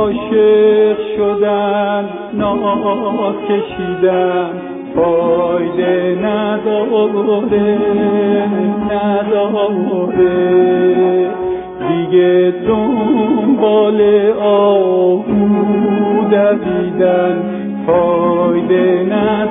عاشق شدن ناز کشیدن فایده نداره دیگه دنبال آهو دویدن فایده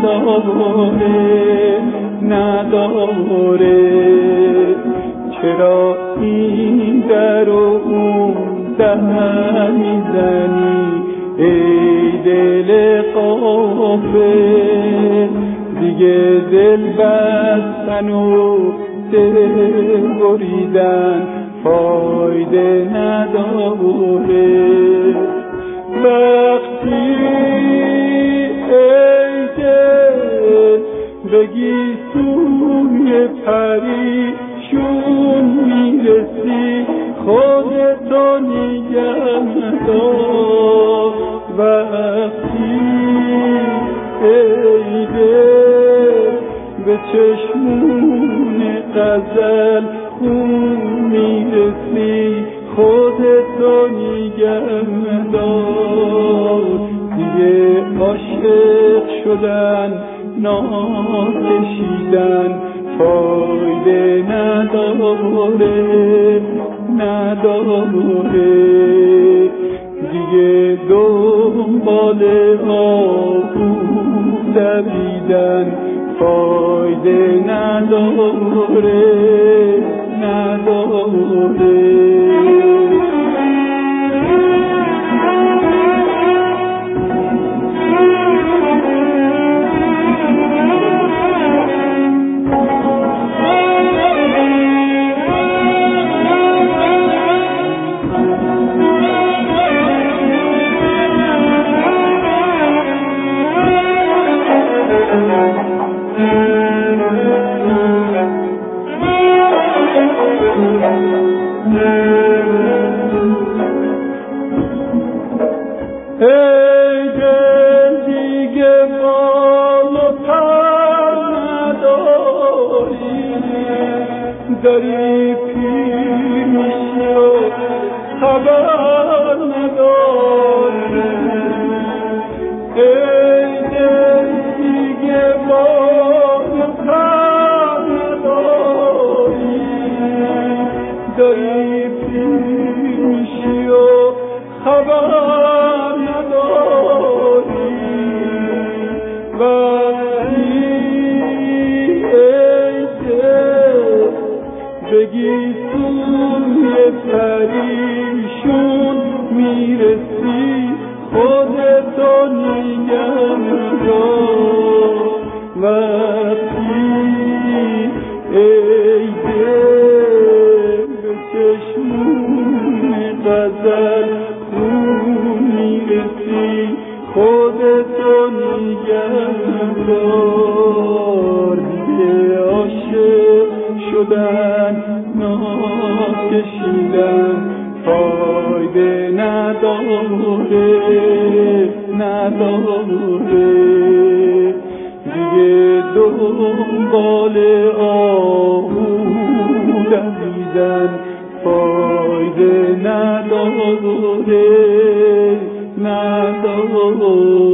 نداره چرا این در و اون در میزنی ای دل غافل دیگه دل بستن و دل بریدن فایده نداره وقتی ای دل بگی سوی پریشون میرسی خودتو نگه دار وقتی ای دل به چشمون غزل خون میرسی خودتو نگه دار دیگه عاشق شدن ناز کشیدن فایده نداره دیگه دنبال آهو دویدن فایده نداره ای دل دیگه بال و پر نداری داری پیر میشی و خبر نداری ای دل دیگه بال و پر نداری داری پیر میشی و خبر بگی سوی پریشون میرسی خودتو نگه دار وقتی ای دل به چشمون غزل خون میرسی خودتو نگه دار دیگه عاشق شدن ناز کشیدن فایده نداره دیگه دنبال آهو دویدن فایده نداره